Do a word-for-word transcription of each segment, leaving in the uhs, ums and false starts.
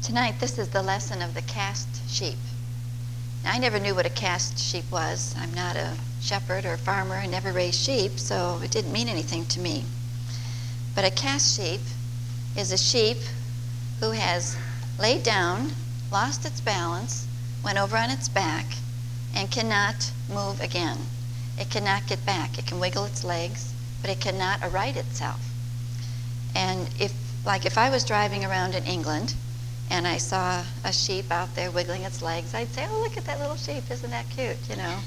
Tonight, this is the lesson of the cast sheep. Now, I never knew what a cast sheep was. I'm not a shepherd or a farmer. I never raised sheep, so it didn't mean anything to me. But a cast sheep is a sheep who has laid down, lost its balance, went over on its back, and cannot move again. It cannot get back. It can wiggle its legs, but it cannot aright itself. And if, like if I was driving around in England and I saw a sheep out there wiggling its legs, I'd say, oh, look at that little sheep, isn't that cute, you know?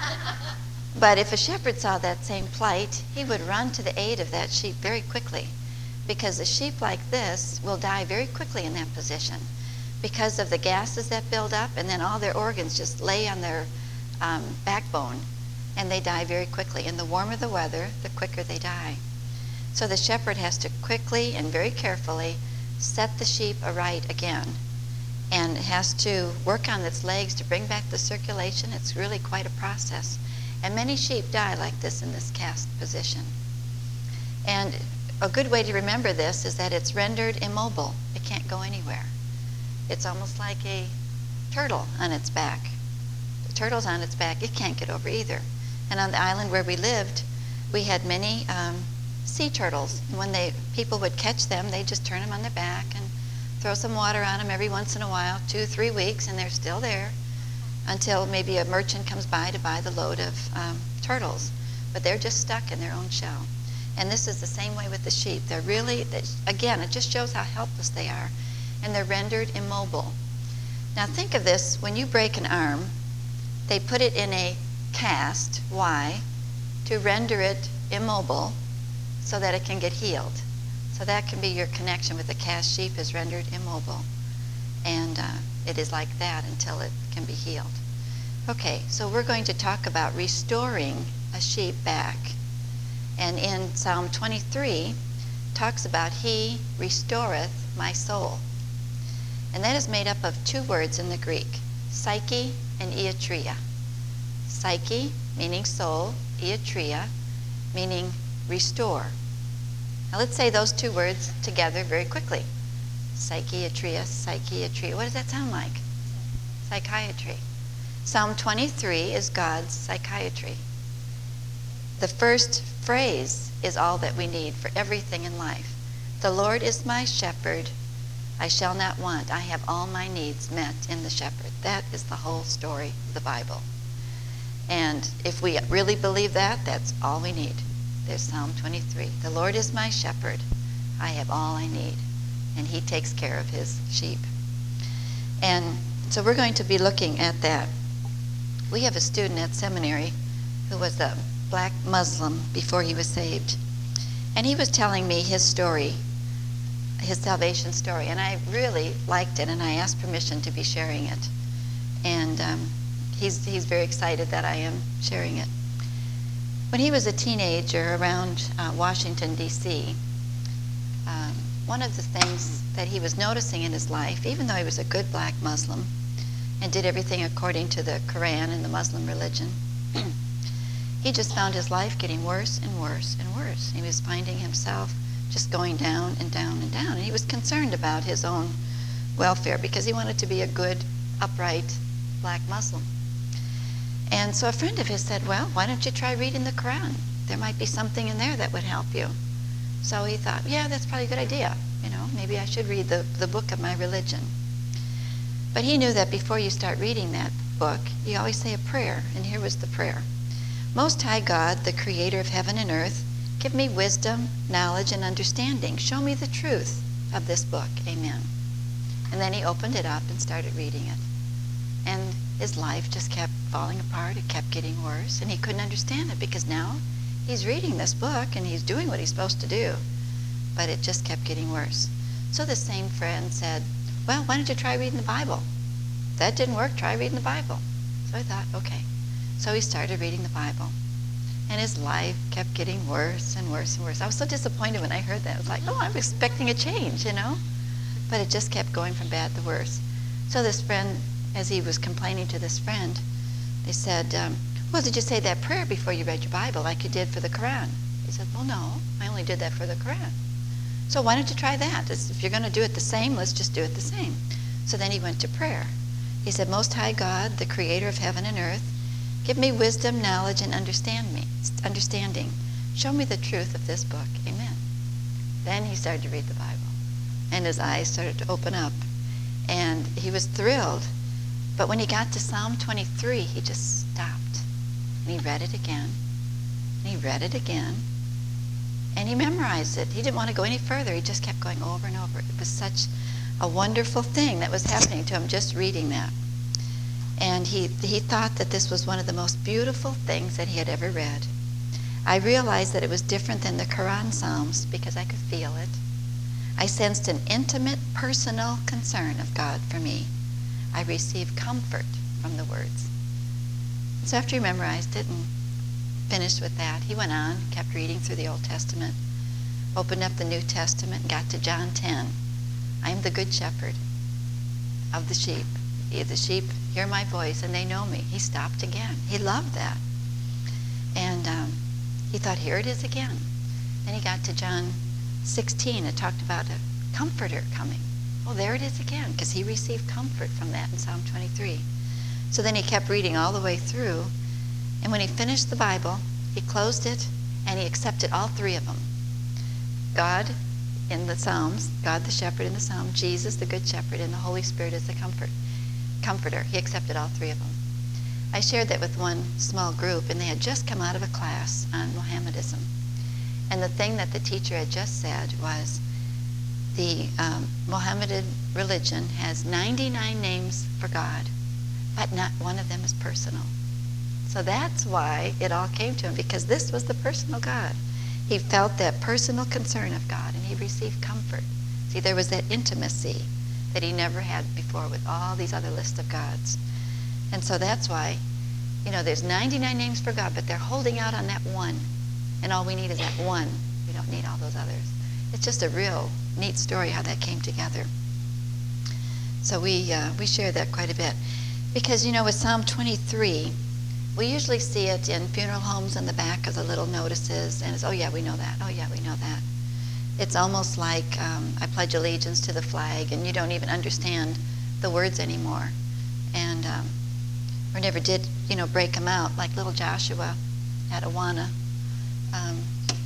But if a shepherd saw that same plight, he would run to the aid of that sheep very quickly, because a sheep like this will die very quickly in that position because of the gases that build up, and then all their organs just lay on their um, backbone, and they die very quickly. And the warmer the weather, the quicker they die. So the shepherd has to quickly and very carefully set the sheep aright again, and has to work on its legs to bring back the circulation. It's really quite a process. And many sheep die like this in this cast position. And a good way to remember this is that it's rendered immobile. It can't go anywhere. It's almost like a turtle on its back. The turtle's on its back. It can't get over either. And on the island where we lived, we had many um, sea turtles. And when they people would catch them, they'd just turn them on their back and throw some water on them every once in a while, two, three weeks, and they're still there until maybe a merchant comes by to buy the load of um, turtles. But they're just stuck in their own shell. And this is the same way with the sheep. They're really, again, it just shows how helpless they are. And they're rendered immobile. Now think of this, when you break an arm, they put it in a cast. Why? To render it immobile so that it can get healed. So that can be your connection with the cast sheep, is rendered immobile. And uh, it is like that until it can be healed. Okay, so we're going to talk about restoring a sheep back. And in Psalm twenty-three, talks about he restoreth my soul. And that is made up of two words in the Greek, psyche and iatria. Psyche, meaning soul, iatria, meaning restore. Now let's say those two words together very quickly. Psychiatria, psychiatria. What does that sound like? Psychiatry. Psalm twenty-three is God's psychiatry. The first phrase is all that we need for everything in life. The Lord is my shepherd. I shall not want. I have all my needs met in the shepherd. That is the whole story of the Bible. And if we really believe that, that's all we need. There's Psalm twenty-three. The Lord is my shepherd. I have all I need. And he takes care of his sheep. And so we're going to be looking at that. We have a student at seminary who was a black Muslim before he was saved. And he was telling me his story, his salvation story, and I really liked it, and I asked permission to be sharing it. And um, he's, he's very excited that I am sharing it. When he was a teenager around uh, Washington, D C, um, one of the things that he was noticing in his life, even though he was a good black Muslim and did everything according to the Quran and the Muslim religion, he just found his life getting worse and worse and worse. He was finding himself just going down and down and down. And he was concerned about his own welfare because he wanted to be a good, upright black Muslim. And so a friend of his said, well, why don't you try reading the Quran? There might be something in there that would help you. So he thought, yeah, that's probably a good idea. You know, maybe I should read the, the book of my religion. But he knew that before you start reading that book, you always say a prayer. And here was the prayer. Most High God, the creator of heaven and earth, give me wisdom, knowledge, and understanding. Show me the truth of this book. Amen. And then he opened it up and started reading it. And his life just kept falling apart. It kept getting worse. And he couldn't understand it because now he's reading this book and he's doing what he's supposed to do. But it just kept getting worse. So the same friend said, well, why don't you try reading the Bible? If that didn't work, try reading the Bible. So I thought, okay. So he started reading the Bible. And his life kept getting worse and worse and worse. I was so disappointed when I heard that. I was like, oh, I'm expecting a change, you know? But it just kept going from bad to worse. So this friend, as he was complaining to this friend, they said, um, well, did you say that prayer before you read your Bible like you did for the Quran? He said, well, no, I only did that for the Quran. So why don't you try that? If you're going to do it the same, let's just do it the same. So then he went to prayer. He said, Most High God, the creator of heaven and earth, give me wisdom, knowledge, and understand me, understanding. Show me the truth of this book. Amen. Then he started to read the Bible, and his eyes started to open up, and he was thrilled. But when he got to Psalm twenty-three, he just stopped, and he read it again, and he read it again, and he memorized it. He didn't want to go any further. He just kept going over and over. It was such a wonderful thing that was happening to him just reading that. And he, he thought that this was one of the most beautiful things that he had ever read. I realized that it was different than the Quran Psalms because I could feel it. I sensed an intimate, personal concern of God for me. I received comfort from the words. So after he memorized it and finished with that, he went on, kept reading through the Old Testament, opened up the New Testament, and got to John ten. I am the good shepherd of the sheep. The sheep hear my voice and they know me. He stopped again. He loved that. And um, he thought, here it is again. Then he got to John sixteen. It talked about a comforter coming. Oh, there it is again, because he received comfort from that in Psalm twenty-three. So then he kept reading all the way through. And when he finished the Bible, he closed it and he accepted all three of them. God in the Psalms, God the shepherd in the Psalm, Jesus the good shepherd, and the Holy Spirit as the comfort, comforter. He accepted all three of them. I shared that with one small group, and they had just come out of a class on Mohammedism. And the thing that the teacher had just said was, the um, Mohammedan religion has ninety-nine names for God, but not one of them is personal. So that's why it all came to him, because this was the personal God. He felt that personal concern of God, and he received comfort. See, there was that intimacy that he never had before with all these other lists of gods. And so that's why, you know, there's ninety-nine names for God, but they're holding out on that one. And all we need is that one. We don't need all those others. It's just a real neat story how that came together. So we, uh, we share that quite a bit. Because, you know, with Psalm twenty-three, we usually see it in funeral homes in the back of the little notices, and it's, oh yeah, we know that, oh yeah, we know that. It's almost like um, I pledge allegiance to the flag, and you don't even understand the words anymore. And um, or never did, you know, break them out, like little Joshua at Awana. Um,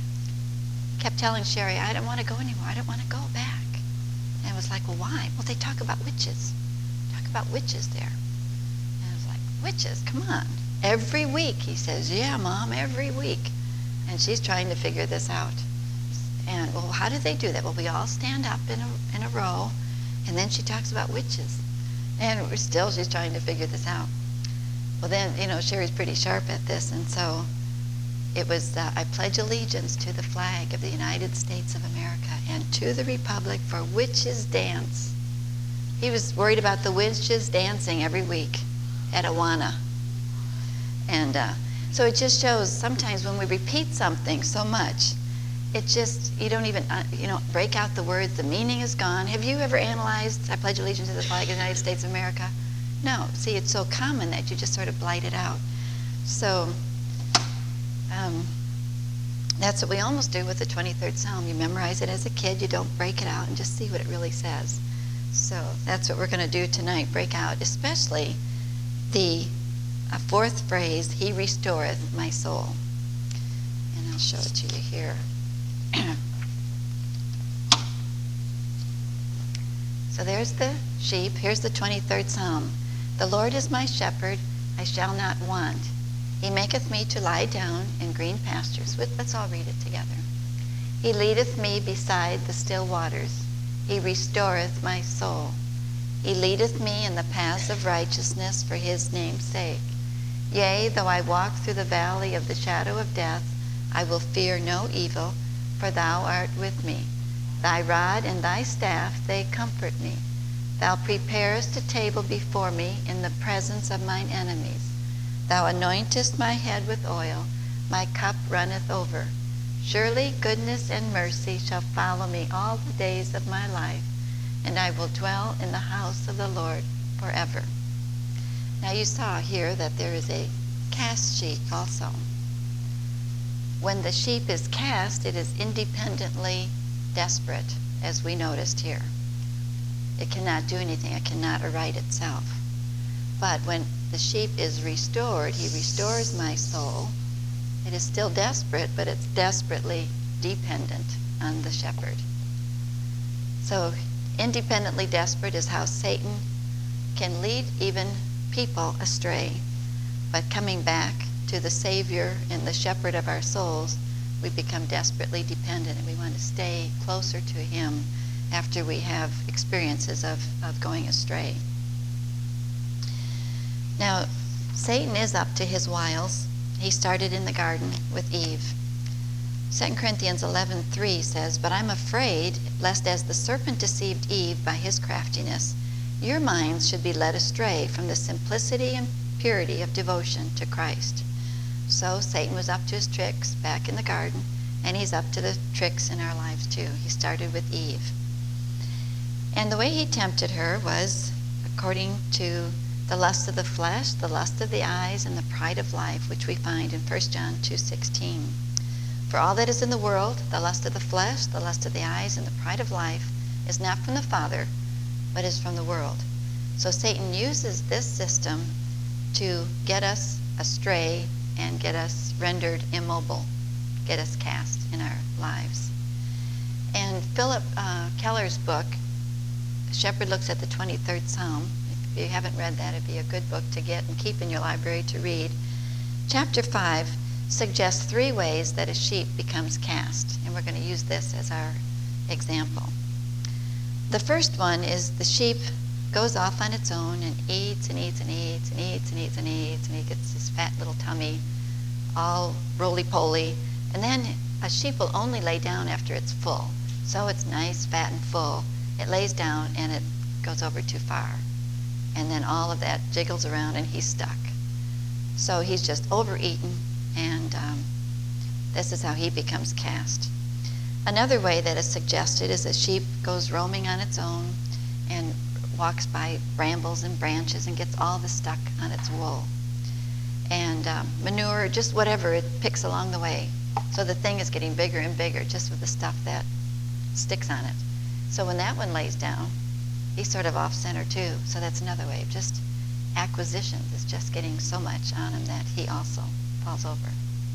kept telling Sherry, I don't want to go anymore, I don't want to go back. And I was like, well, why? Well, they talk about witches. Talk about witches there. And I was like, witches, come on. Every week, he says, yeah, Mom, every week. And she's trying to figure this out. And, well, how do they do that? Well, we all stand up in a, in a row, and then she talks about witches. And we're still, she's trying to figure this out. Well, then, you know, Sherry's pretty sharp at this, and so it was, uh, I pledge allegiance to the flag of the United States of America and to the republic for witches dance. He was worried about the witches dancing every week at Awana. And uh, so it just shows sometimes when we repeat something so much, it just, you don't even, uh, you know, break out the words, the meaning is gone. Have you ever analyzed, I pledge allegiance to the flag of the United States of America? No. See, it's so common that you just sort of blight it out. So um, that's what we almost do with the twenty-third Psalm. You memorize it as a kid, you don't break it out and just see what it really says. So that's what we're going to do tonight, break out, especially the uh, fourth phrase, he restoreth my soul. And I'll show it to you here. So there's the sheep. Here's the twenty-third Psalm. The Lord is my shepherd, I shall not want. He maketh me to lie down in green pastures. Let's all read it together. He leadeth me beside the still waters. He restoreth my soul. He leadeth me in the paths of righteousness for his name's sake. Yea, though I walk through the valley of the shadow of death, I will fear no evil, for thou art with me. Thy rod and thy staff, they comfort me. Thou preparest a table before me in the presence of mine enemies. Thou anointest my head with oil, my cup runneth over. Surely goodness and mercy shall follow me all the days of my life, and I will dwell in the house of the Lord forever. Now you saw here that there is a cast sheep also. When the sheep is cast, it is independently desperate, as we noticed here. It cannot do anything. It cannot right itself. But when the sheep is restored, he restores my soul. It is still desperate, but it's desperately dependent on the shepherd. So independently desperate is how Satan can lead even people astray. But coming back to the Savior and the shepherd of our souls, we become desperately dependent, and we want to stay closer to him after we have experiences of, of going astray. Now, Satan is up to his wiles. He started in the garden with Eve. Second Corinthians eleven three says, "But I'm afraid, lest as the serpent deceived Eve by his craftiness, your minds should be led astray from the simplicity and purity of devotion to Christ." So Satan was up to his tricks back in the garden, and he's up to the tricks in our lives too. He started with Eve. And the way he tempted her was according to the lust of the flesh, the lust of the eyes, and the pride of life, which we find in First John two sixteen. "For all that is in the world, the lust of the flesh, the lust of the eyes, and the pride of life, is not from the Father, but is from the world." So Satan uses this system to get us astray and get us rendered immobile, get us cast in our lives. And Philip uh, Keller's book, Shepherd Looks at the twenty-third Psalm, if you haven't read that, it'd be a good book to get and keep in your library to read. Chapter five suggests three ways that a sheep becomes cast, and we're going to use this as our example. The first one is the sheep goes off on its own and eats and eats and eats and eats and eats and eats, and he gets his fat little tummy all roly-poly. And then a sheep will only lay down after it's full. So it's nice, fat, and full. It lays down and it goes over too far. And then all of that jiggles around and he's stuck. So he's just overeaten, and um, this is how he becomes cast. Another way that is suggested is a sheep goes roaming on its own and walks by brambles and branches and gets all the stuck on its wool. And um, manure, just whatever it picks along the way. So the thing is getting bigger and bigger just with the stuff that sticks on it. So when that one lays down, he's sort of off center too. So that's another way of just acquisitions. Is just getting so much on him that he also falls over.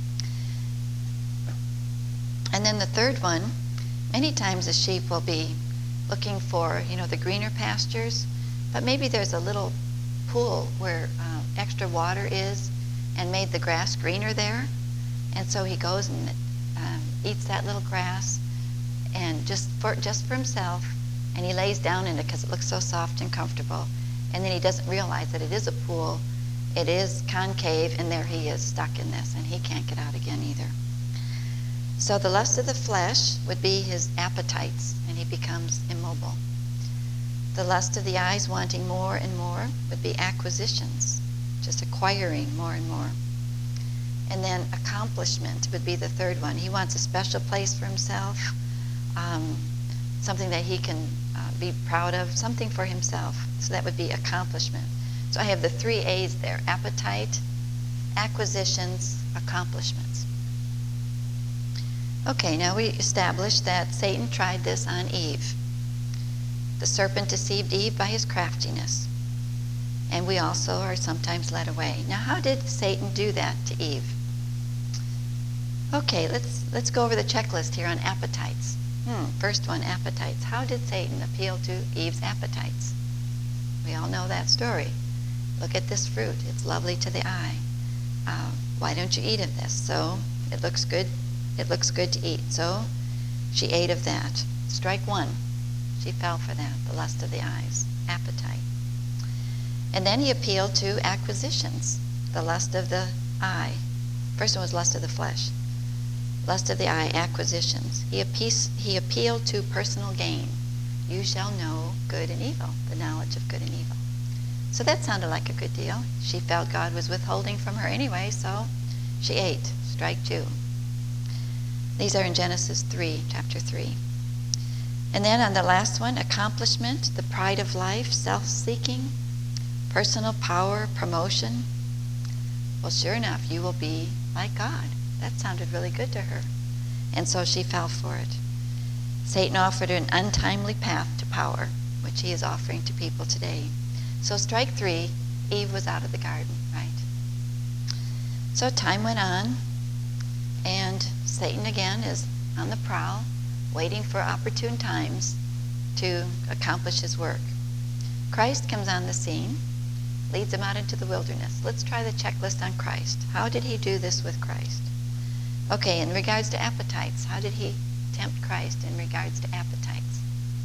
And then the third one, many times a sheep will be looking for, you know, the greener pastures, but maybe there's a little pool where uh, extra water is and made the grass greener there. And so he goes and um, eats that little grass, and just for just for himself, and he lays down in it because it looks so soft and comfortable. And then he doesn't realize that it is a pool, it is concave, and there he is stuck in this, and he can't get out again either. So the lust of the flesh would be his appetites, and he becomes immobile. The lust of the eyes, wanting more and more, would be acquisitions, just acquiring more and more. And then accomplishment would be the third one. He wants a special place for himself, um, something that he can uh, be proud of, something for himself. So that would be accomplishment. So I have the three A's there: appetite, acquisitions, accomplishments. Okay, now we established that Satan tried this on Eve. The serpent deceived Eve by his craftiness. And we also are sometimes led away. Now, how did Satan do that to Eve? Okay, let's let's go over the checklist here on appetites. Hmm, first one, appetites. How did Satan appeal to Eve's appetites? We all know that story. Look at this fruit. It's lovely to the eye. Uh, why don't you eat of this? So it looks good. It looks good to eat. So she ate of that. Strike one. She fell for that, the lust of the eyes, appetite. And then he appealed to acquisitions, the lust of the eye. First one was lust of the flesh. Lust of the eye, acquisitions. He, appeas, he appealed to personal gain. You shall know good and evil, the knowledge of good and evil. So that sounded like a good deal. She felt God was withholding from her anyway, so she ate. Strike two. These are in Genesis three, chapter three. And then on the last one, accomplishment, the pride of life, self-seeking, personal power, promotion. Well, sure enough, you will be like God. That sounded really good to her. And so she fell for it. Satan offered her an untimely path to power. which he is offering to people today. So strike three, Eve was out of the garden, right? So time went on, and Satan again is on the prowl, waiting for opportune times to accomplish his work. Christ comes on the scene, leads him out into the wilderness. Let's try the checklist on Christ. How did he do this with Christ? Okay, in regards to appetites, how did he tempt Christ in regards to appetites?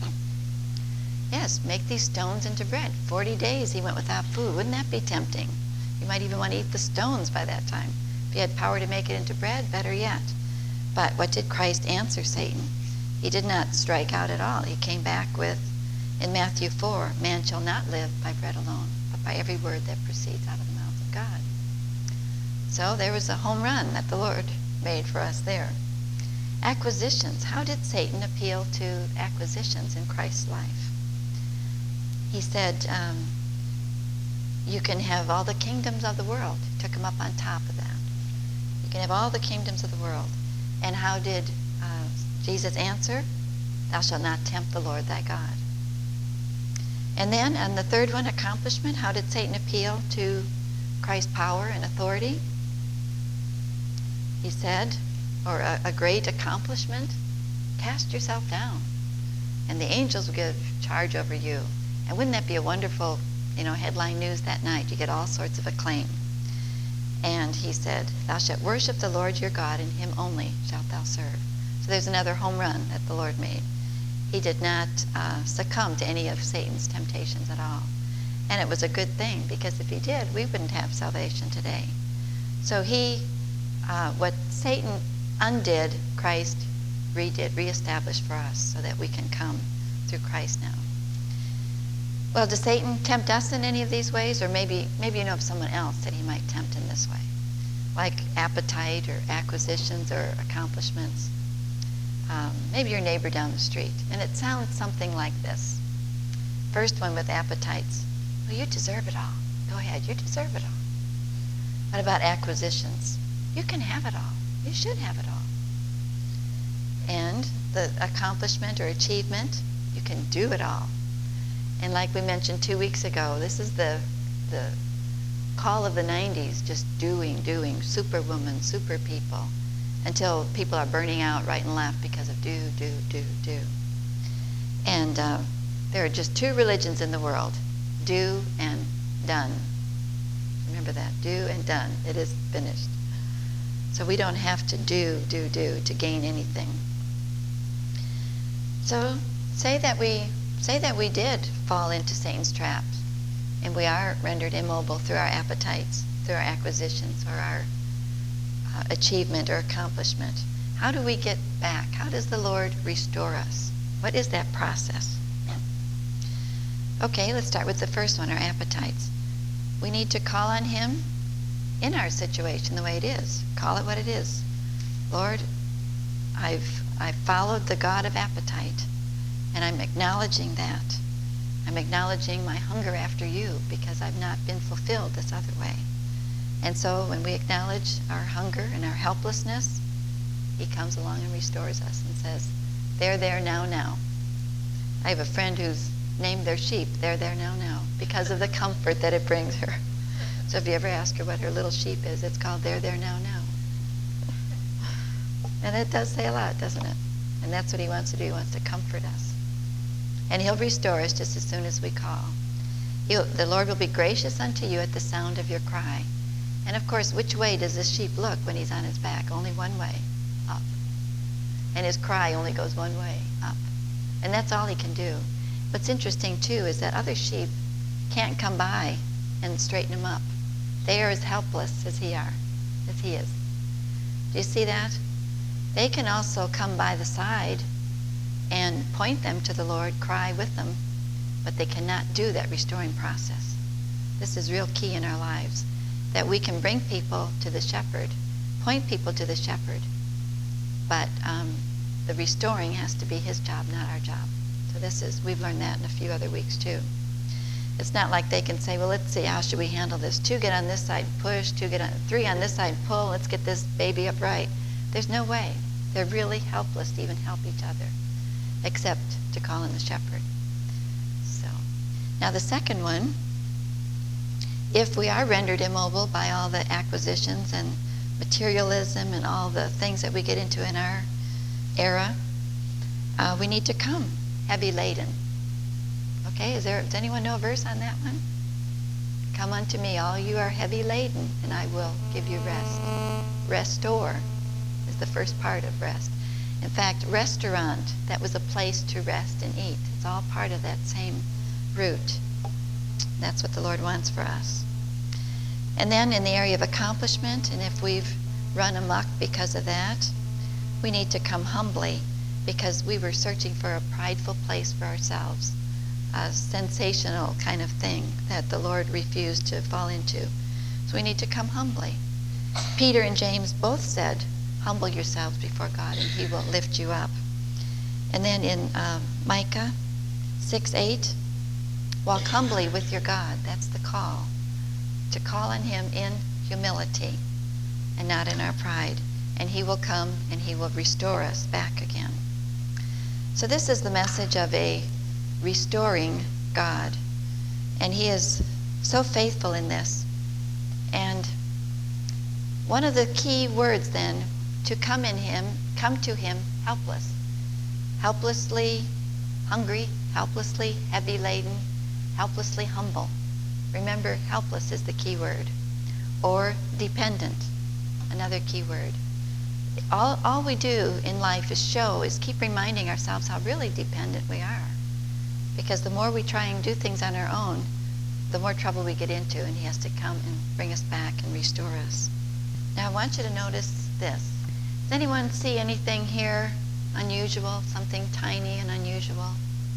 Yes, make these stones into bread. Forty days he went without food. Wouldn't that be tempting? You might even want to eat the stones by that time. If he had power to make it into bread, better yet. But what did Christ answer Satan? He did not strike out at all. He came back with, in Matthew four, man shall not live by bread alone, but by every word that proceeds out of the mouth of God. So there was a home run that the Lord made for us there. Acquisitions. How did Satan appeal to acquisitions in Christ's life? He said, um, you can have all the kingdoms of the world. He took him up on top of that. You can have all the kingdoms of the world. And how did uh, Jesus answer? Thou shalt not tempt the Lord thy God. And then, on the third one, accomplishment, how did Satan appeal to Christ's power and authority? He said, or a, a great accomplishment, cast yourself down, and the angels will give charge over you. And wouldn't that be a wonderful, you know, headline news that night? You get all sorts of acclaim. And he said, thou shalt worship the Lord your God, and him only shalt thou serve. So there's another home run that the Lord made. He did not uh, succumb to any of Satan's temptations at all. And it was a good thing, because if he did, we wouldn't have salvation today. So he, uh, what Satan undid, Christ redid, reestablished for us, so that we can come through Christ now. Well, does Satan tempt us in any of these ways? Or maybe maybe you know of someone else that he might tempt in this way, like appetite or acquisitions or accomplishments. Um, maybe your neighbor down the street. And it sounds something like this. First one with appetites. Well, you deserve it all. Go ahead, you deserve it all. What about acquisitions? You can have it all. You should have it all. And the accomplishment or achievement, you can do it all. And like we mentioned two weeks ago, this is the the call of the nineties, just doing, doing, superwoman, super people, until people are burning out right and left because of do, do, do, do. And uh, there are just two religions in the world, do and done. Remember that, do and done. It is finished. So we don't have to do, do, do to gain anything. So say that we say that we did fall into Satan's traps, and we are rendered immobile through our appetites, through our acquisitions, or our uh, achievement or accomplishment. How do we get back? How does the Lord restore us? What is that process? Okay, let's start with the first one, our appetites. We need to call on him in our situation the way it is. Call it what it is. Lord, I've I've followed the God of appetite, and I'm acknowledging that. I'm acknowledging my hunger after you because I've not been fulfilled this other way. And so when we acknowledge our hunger and our helplessness, he comes along and restores us and says, they're there now, now. I have a friend who's named their sheep, they're there now, now, because of the comfort that it brings her. So if you ever ask her what her little sheep is, it's called They're There Now, Now. And it does say a lot, doesn't it? And that's what he wants to do. He wants to comfort us. And he'll restore us just as soon as we call. He'll, the Lord will be gracious unto you at the sound of your cry. And of course, which way does this sheep look when he's on his back? Only one way, up. And his cry only goes one way, up. And that's all he can do. What's interesting, too, is that other sheep can't come by and straighten him up. They are as helpless as he are, as he is. Do you see that? They can also come by the side and point them to the Lord, cry with them, but they cannot do that restoring process. This is real key in our lives, that we can bring people to the shepherd, point people to the shepherd, but um, the restoring has to be his job, not our job. So this is, we've learned that in a few other weeks too. It's not like they can say, well, let's see, how should we handle this? Two get on this side, push, two get on, three on this side, pull, let's get this baby upright. There's no way. They're really helpless to even help each other, except to call in the shepherd. Now the second one, if we are rendered immobile by all the acquisitions and materialism and all the things that we get into in our era, uh, we need to come heavy laden. Okay, is there, does anyone know a verse on that one? Come unto me, all you are heavy laden, and I will give you rest. Restore is the first part of rest. In fact, restaurant, that was a place to rest and eat. It's all part of that same root. That's what the Lord wants for us. And then in the area of accomplishment, and if we've run amok because of that, we need to come humbly, because we were searching for a prideful place for ourselves, a sensational kind of thing that the Lord refused to fall into. So we need to come humbly. Peter and James both said, humble yourselves before God and he will lift you up. And then in um, Micah six eight, walk humbly with your God. That's the call. To call on him in humility and not in our pride. And he will come and he will restore us back again. So this is the message of a restoring God. And he is so faithful in this. And one of the key words then, to come in him, come to him helpless. Helplessly hungry, helplessly heavy laden, helplessly humble. Remember, helpless is the key word. Or dependent, another key word. All, all we do in life is show, is keep reminding ourselves how really dependent we are. Because the more we try and do things on our own, the more trouble we get into, and he has to come and bring us back and restore us. Now I want you to notice this. Does anyone see anything here unusual, something tiny and unusual?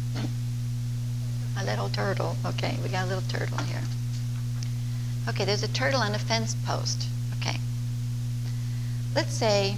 A little turtle. Okay, we got a little turtle here. Okay, there's a turtle on a fence post. Okay. Let's say,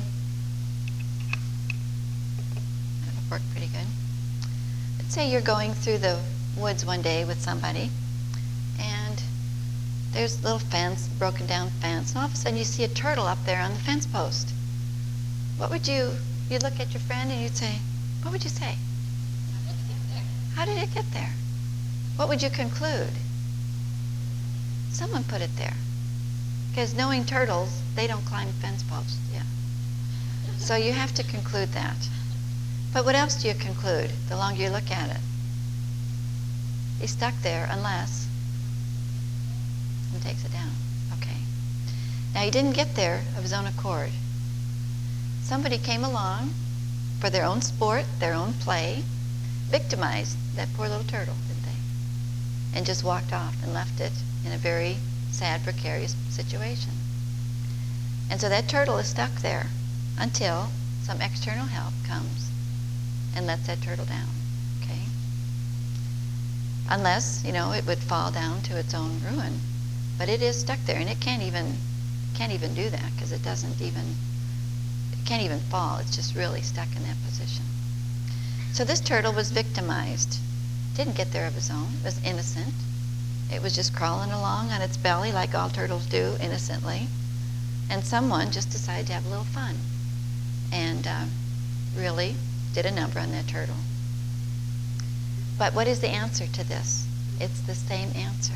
that'll work pretty good. Let's say you're going through the woods one day with somebody, and there's a little fence, broken down fence, and all of a sudden you see a turtle up there on the fence post. What would you, you'd look at your friend and you'd say, what would you say? How did it get there? What would you conclude? Someone put it there. Because knowing turtles, they don't climb fence posts. Yeah. So you have to conclude that. But what else do you conclude the longer you look at it? He's stuck there unless someone takes it down. Okay. Now he didn't get there of his own accord. Somebody came along for their own sport, their own play, victimized that poor little turtle, didn't they? And just walked off and left it in a very sad, precarious situation. And so that turtle is stuck there until some external help comes and lets that turtle down, okay? Unless, you know, it would fall down to its own ruin. But it is stuck there, and it can't even, can't even do that, because it doesn't even, it can't even fall. It's just really stuck in that position. So this turtle was victimized. Didn't get there of its own. It was innocent. It was just crawling along on its belly like all turtles do, innocently. And someone just decided to have a little fun and uh, really did a number on that turtle. But what is the answer to this? It's the same answer.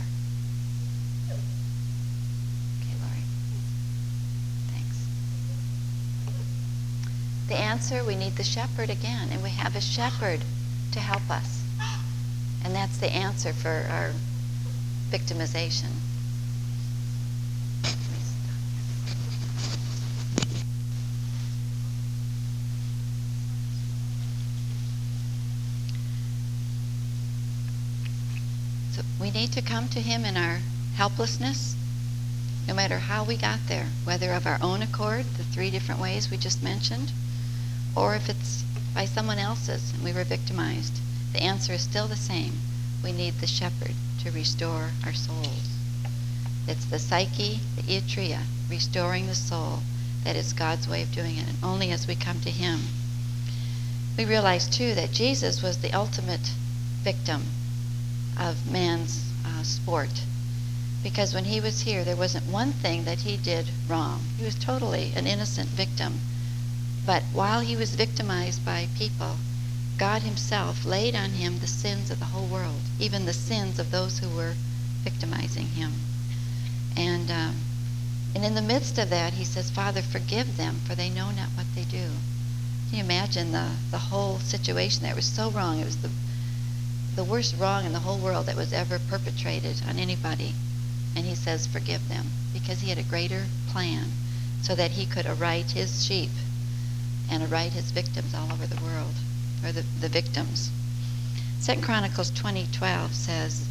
Okay, Lori. Thanks. The answer, we need the shepherd again, and we have a shepherd to help us. And that's the answer for our victimization. So we need to come to him in our helplessness, no matter how we got there, whether of our own accord, the three different ways we just mentioned, or if it's by someone else's and we were victimized. The answer is still the same. We need the shepherd to restore our souls. It's the psyche, the iatria, restoring the soul. That is God's way of doing it, and only as we come to him. We realize too that Jesus was the ultimate victim of man's uh, sport, because when he was here there wasn't one thing that he did wrong. He was totally an innocent victim. But while he was victimized by people, God himself laid on him the sins of the whole world, even the sins of those who were victimizing him. And um, and in the midst of that, he says, Father, forgive them, for they know not what they do. Can you imagine the, the whole situation there? It was so wrong. It was the, the worst wrong in the whole world that was ever perpetrated on anybody. And he says, forgive them, because he had a greater plan so that he could aright his sheep and aright his victims all over the world, or the, the victims. Second Chronicles twenty twelve says,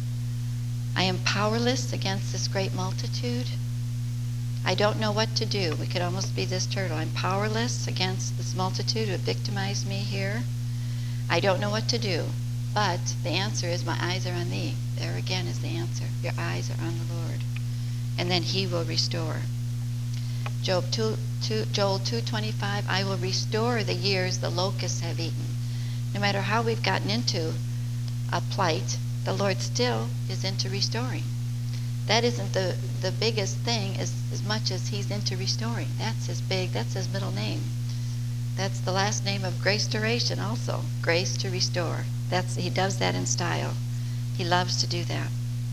I am powerless against this great multitude. I don't know what to do. We could almost be this turtle. I'm powerless against this multitude who have victimized me here. I don't know what to do. But the answer is, my eyes are on thee. There again is the answer. Your eyes are on the Lord. And then he will restore. Job two, two, Joel two twenty-five, I will restore the years the locusts have eaten. No matter how we've gotten into a plight, the Lord still is into restoring. That isn't the, the biggest thing as, as much as he's into restoring. That's his big, that's his middle name. That's the last name of Grace-toration also. Grace to restore. That's, he does that in style. He loves to do that.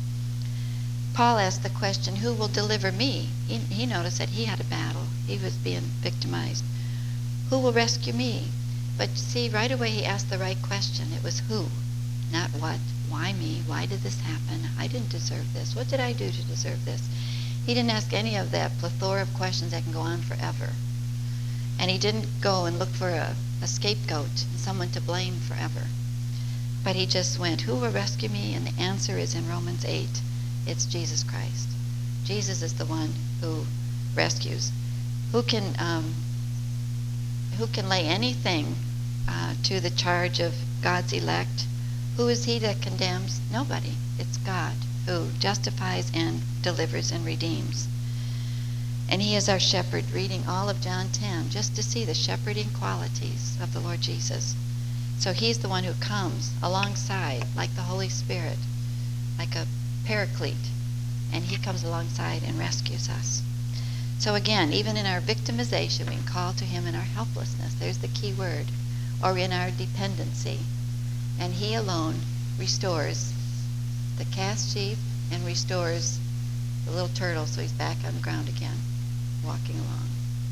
Paul asked the question, who will deliver me? He, he noticed that he had a battle. He was being victimized. Who will rescue me? But see, right away he asked the right question. It was who, not what. Why me? Why did this happen? I didn't deserve this. What did I do to deserve this? He didn't ask any of that plethora of questions that can go on forever. And he didn't go and look for a, a scapegoat, someone to blame forever. But he just went, who will rescue me? And the answer is in Romans eight. It's Jesus Christ. Jesus is the one who rescues. Who can um, who can lay anything uh, to the charge of God's elect? Who is he that condemns? Nobody. It's God who justifies and delivers and redeems. And he is our shepherd, reading all of John ten, just to see the shepherding qualities of the Lord Jesus. So he's the one who comes alongside, like the Holy Spirit, like a paraclete, and he comes alongside and rescues us. So again, even in our victimization, we can call to him in our helplessness. There's the key word. Or in our dependency. And he alone restores the cast sheep and restores the little turtle, so he's back on the ground again, walking along.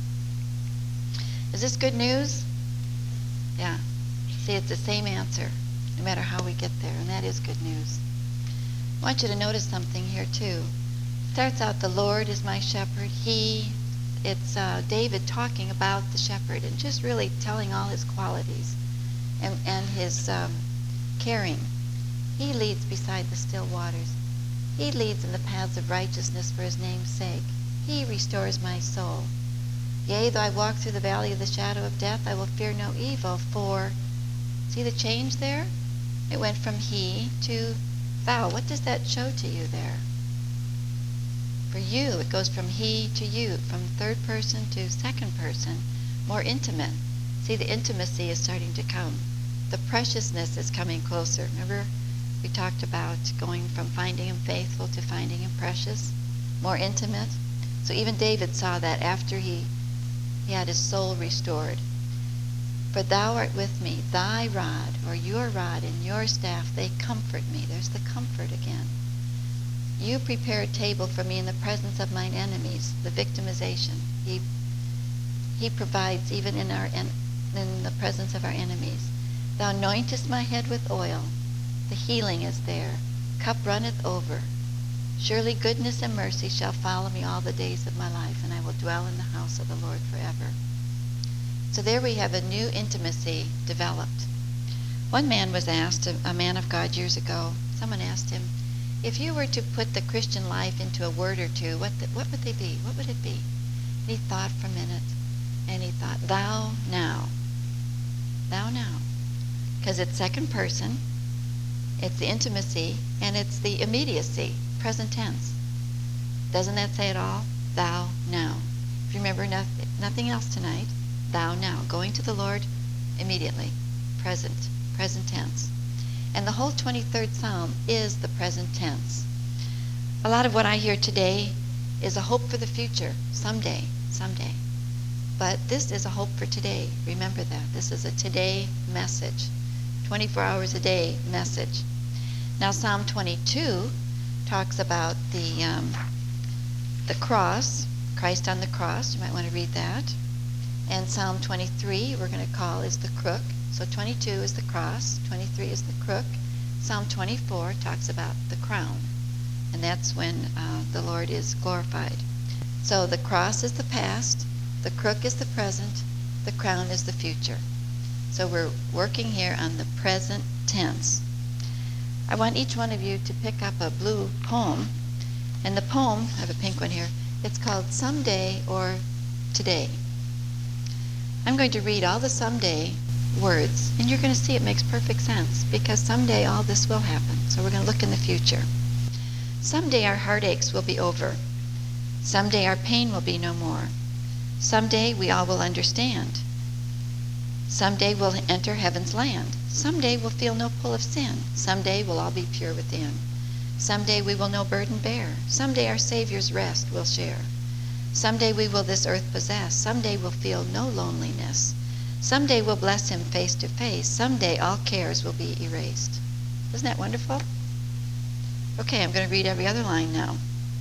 Is this good news? Yeah. See, it's the same answer, no matter how we get there, and that is good news. I want you to notice something here, too. It starts out, the Lord is my shepherd. He, it's uh, David talking about the shepherd and just really telling all his qualities and, and his um, caring. He leads beside the still waters. He leads in the paths of righteousness for his name's sake. He restores my soul. Yea, though I walk through the valley of the shadow of death, I will fear no evil, for, see the change there? It went from he to thou. What does that show to you there? For you, it goes from he to you, from third person to second person, more intimate. See, the intimacy is starting to come. The preciousness is coming closer. Remember, we talked about going from finding him faithful to finding him precious, more intimate. So even David saw that after he, he had his soul restored. For thou art with me, thy rod, or your rod and your staff, they comfort me. There's the comfort again. You prepare a table for me in the presence of mine enemies, the victimization. He, he provides even in, our, in, in the presence of our enemies. Thou anointest my head with oil. The healing is there. Cup runneth over. Surely goodness and mercy shall follow me all the days of my life, and I will dwell in the house of the Lord forever. So there we have a new intimacy developed. One man was asked, a, a man of God years ago, someone asked him, if you were to put the Christian life into a word or two, what, the, what would they be? What would it be? And he thought for a minute, and he thought, thou now. Thou now. Because it's second person, it's the intimacy, and it's the immediacy, present tense. Doesn't that say it all? Thou now. If you remember nothing, nothing else tonight, thou now. Going to the Lord immediately. Present. Present tense. And the whole twenty-third Psalm is the present tense. A lot of what I hear today is a hope for the future. Someday. Someday. But this is a hope for today. Remember that. This is a today message. twenty-four hours a day message. Now Psalm twenty-two talks about the um, the cross, Christ on the cross. You might want to read that. And Psalm twenty-three we're going to call is the crook. So twenty-two is the cross, twenty-three is the crook. Psalm twenty-four talks about the crown. And that's when uh, the Lord is glorified. So the cross is the past, the crook is the present, the crown is the future. So we're working here on the present tense. I want each one of you to pick up a blue poem. And the poem, I have a pink one here, it's called Someday or Today. I'm going to read all the someday words, and you're going to see it makes perfect sense, because someday all this will happen. So we're going to look in the future. Someday our heartaches will be over. Someday our pain will be no more. Someday we all will understand. Someday we'll enter heaven's land. Someday we'll feel no pull of sin. Someday we'll all be pure within. Someday we will no burden bear. Someday our Savior's rest we'll share. Someday we will this earth possess. Someday we'll feel no loneliness. Someday we'll bless him face to face. Someday all cares will be erased. Isn't that wonderful? Okay, I'm going to read every other line now.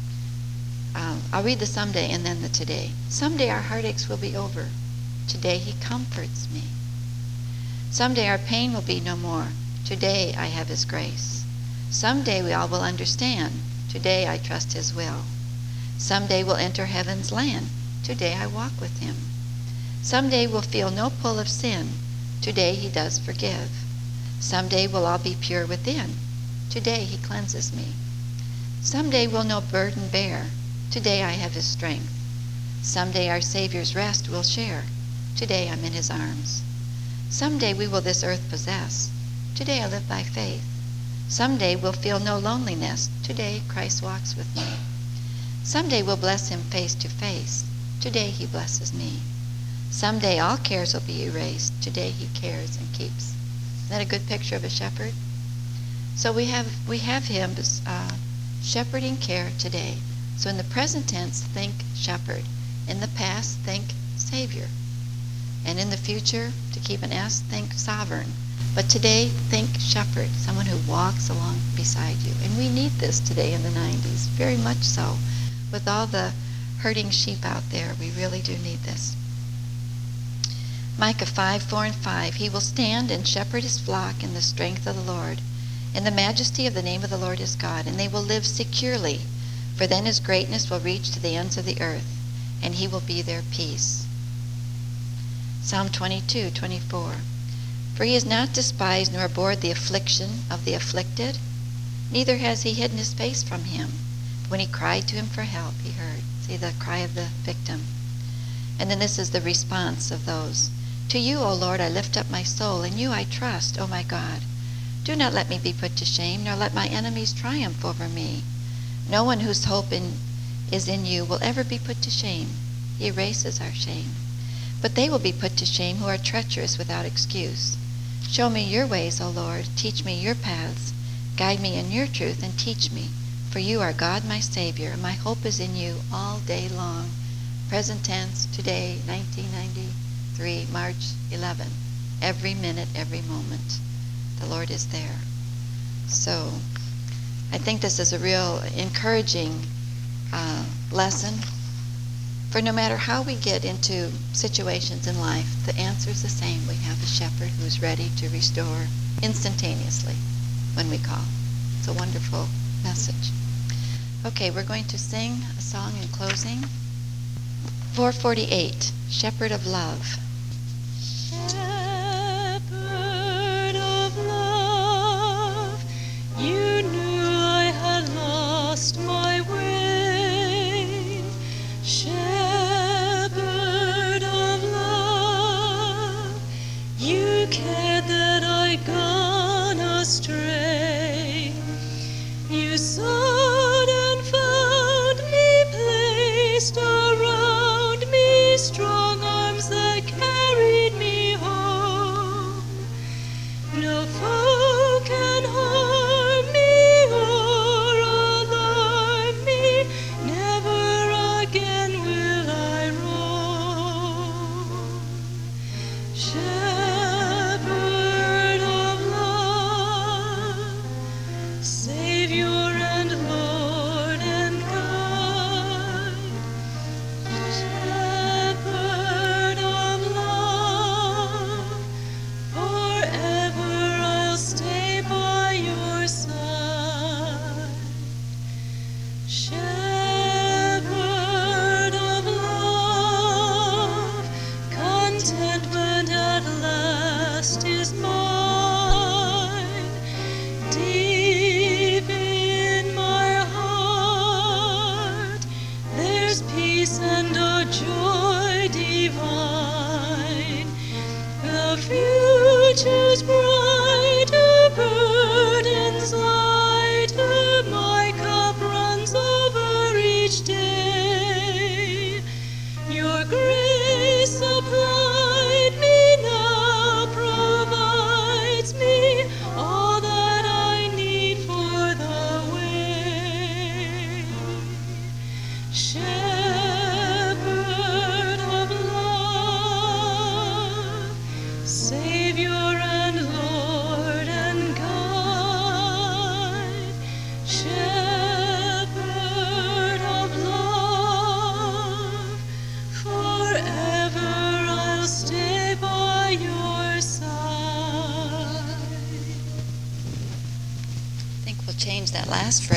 Um, I'll read the someday and then the today. Someday our heartaches will be over. Today he comforts me. Someday our pain will be no more. Today I have his grace. Someday we all will understand. Today I trust his will. Someday we'll enter heaven's land. Today I walk with him. Someday we'll feel no pull of sin. Today he does forgive. Someday we'll all be pure within. Today he cleanses me. Someday we'll no burden bear. Today I have his strength. Someday our Savior's rest we'll share. Today I'm in his arms. Someday we will this earth possess. Today I live by faith. Someday we'll feel no loneliness. Today Christ walks with me. Someday we'll bless him face to face. Today he blesses me. Someday all cares will be erased. Today he cares and keeps. Is that a good picture of a shepherd? So we have we have him uh, shepherding care today. So in the present tense, think shepherd. In the past, think Savior. And in the future, to keep an S, think sovereign. But today, think shepherd, someone who walks along beside you. And we need this today in the nineties, very much so. With all the hurting sheep out there, we really do need this. Micah five, four and five, he will stand and shepherd his flock in the strength of the Lord, in the majesty of the name of the Lord his God, and they will live securely, for then his greatness will reach to the ends of the earth, and he will be their peace. Psalm twenty-two, twenty-four, for he has not despised nor abhorred the affliction of the afflicted, neither has he hidden his face from him. When he cried to him for help, he heard. See the cry of the victim. And then this is the response of those. To you, O Lord, I lift up my soul. In you I trust, O my God. Do not let me be put to shame, nor let my enemies triumph over me. No one whose hope in, is in you will ever be put to shame. He erases our shame. But they will be put to shame who are treacherous without excuse. Show me your ways, O Lord. Teach me your paths. Guide me in your truth and teach me. For you are God, my Savior, and my hope is in you all day long. Present tense, today, nineteen ninety-three, March eleventh. Every minute, every moment, the Lord is there. So, I think this is a real encouraging uh, lesson. For no matter how we get into situations in life, the answer is the same. We have a shepherd who's ready to restore instantaneously when we call. It's a wonderful message. Okay, we're going to sing a song in closing. four forty-eight, Shepherd of Love. Shepherd of love, you knew I had lost my way. Shepherd of love, you cared that I'd gone astray. You sought and found me, placed around me strong arms that carried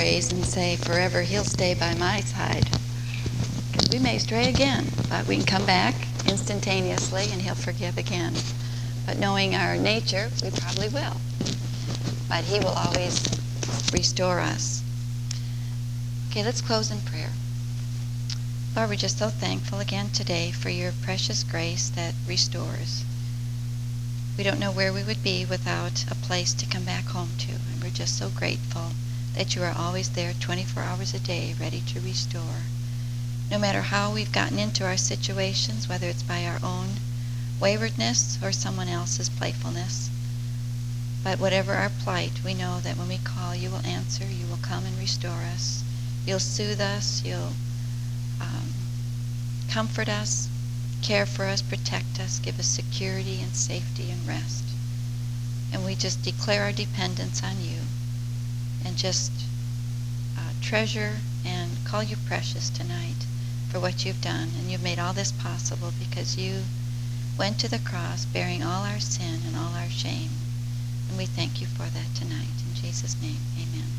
praise and say, forever He'll stay by my side. Because we may stray again, but we can come back instantaneously and He'll forgive again. But knowing our nature, we probably will. But He will always restore us. Okay, let's close in prayer. Lord, we're just so thankful again today for your precious grace that restores. We don't know where we would be without a place to come back home to, and we're just so grateful that you are always there twenty-four hours a day, ready to restore. No matter how we've gotten into our situations, whether it's by our own waywardness or someone else's playfulness, but whatever our plight, we know that when we call, you will answer, you will come and restore us. You'll soothe us, you'll um, comfort us, care for us, protect us, give us security and safety and rest. And we just declare our dependence on you and just uh, treasure and call you precious tonight for what you've done. And you've made all this possible because you went to the cross bearing all our sin and all our shame. And we thank you for that tonight. In Jesus' name, amen.